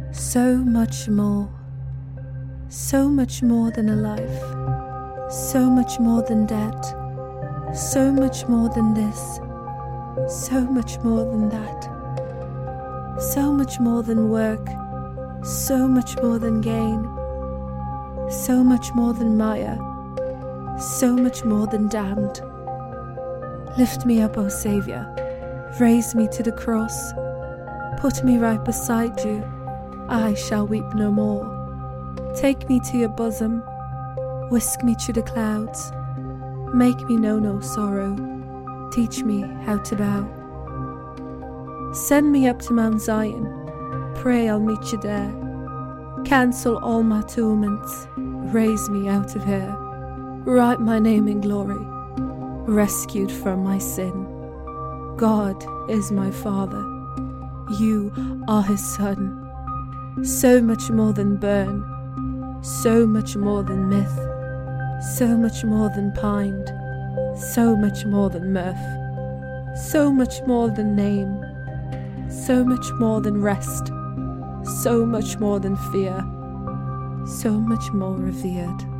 So much more than a life, so much more than debt, so much more than this, so much more than that, so much more than work, so much more than gain, so much more than Maya, so much more than damned. Lift me up, O Saviour, raise me to the cross, put me right beside you, I shall weep no more. Take me to your bosom, whisk me through the clouds, make me know no sorrow, teach me how to bow. Send me up to Mount Zion, pray I'll meet you there. Cancel all my torments, raise me out of here. Write my name in glory, rescued from my sin. God is my Father, you are his Son. So much more than burn, so much more than myth, so much more than pined, so much more than mirth, so much more than name, so much more than rest, so much more than fear, so much more revered.